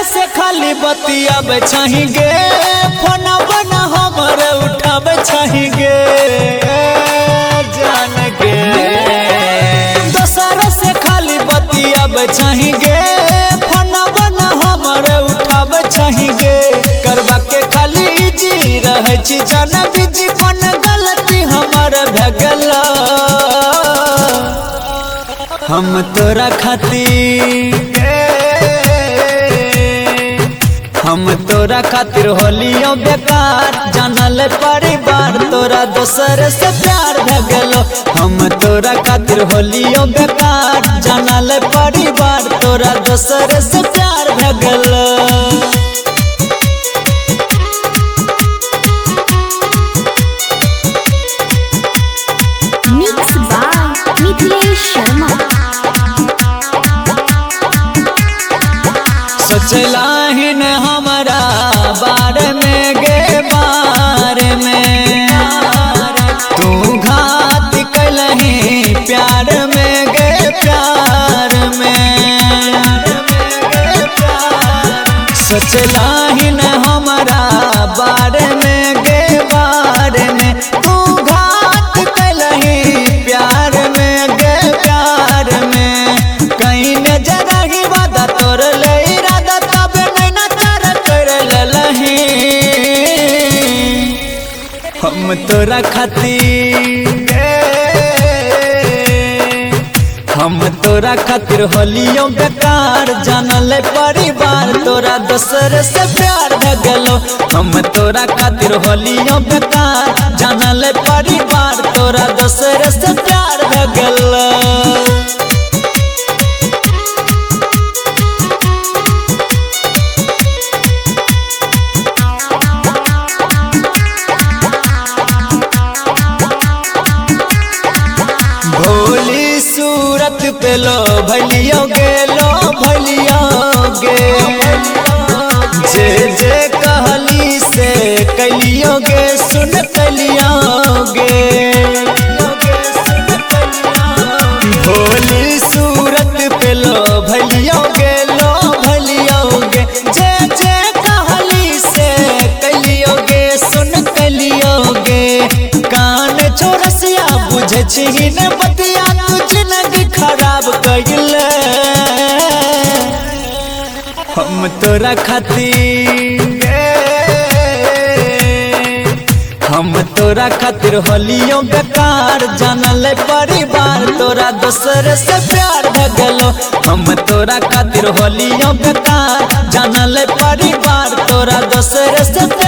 से खाली बतियाब चाहिए, फोन बना हमरे उठाब चाहिए जान के। दोसर से खाली बतियाब चाहिए, फोन बना हमरे उठाब चाहिए। करवा के खाली जी रहे छी जान बीजी, कौन गलती हमर भे गेल। हम तोरा खातिर होलियो बेकार, जानल परिवार तोरा दोसर से प्यार भ गेलो। हम तोरा खातिर होलियो बेकार, जानल परिवार तोरा दोसर से प्यार भ गेलो। सोचलाही न हमारा बारे में गे बारे में, तू घात कलही प्यार में गे प्यार में। सोचलाही न हमारा बारे में गे बारे में, तू घात कलही प्यार में गे प्यार में। कहीं न जरा ही वादा तोर ले हम तोरा खातिर होलियो बेकार, जानल परिवार तोरा दोसर से प्यार भ गेलो। हम तोरा खातिर होलियो बेकार, जानल परिवार तोरा दोसर से प्यार भ गेलो। सूरत पे लो भलियो गे, जे जे कहली से कलियो गे, सुन कलियो गे। भोली सूरत पे लो भलियो गे, जे जे कहली से कलियो गे, सुन कलियो गे। कान छोरसिया बुझे छी न बतिया, जिंदगी खराब कइले। हम तोरा खातिर होलियो बेकार, जानल परिवार तोरा दोसर से प्यार भ गेलो। हम तोरा खातिर होलियो बेकार, जानल परिवार तोरा दोसर से